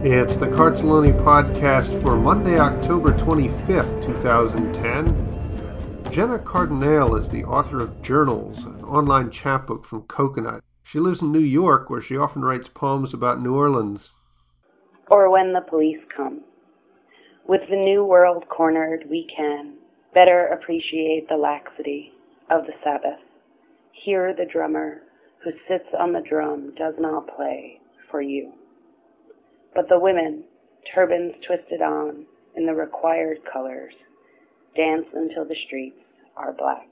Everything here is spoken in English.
It's the Cartelloni podcast for Monday, October 25th, 2010. Jenna Cardinale is the author of Journals, an online chapbook from Coconut. She lives in New York, where she often writes poems about New Orleans. Or when the police come. With the new world cornered, we can better appreciate the laxity of the Sabbath. Hear the drummer who sits on the drum does not play for you. But the women, turbans twisted on in the required colors, dance until the streets are black.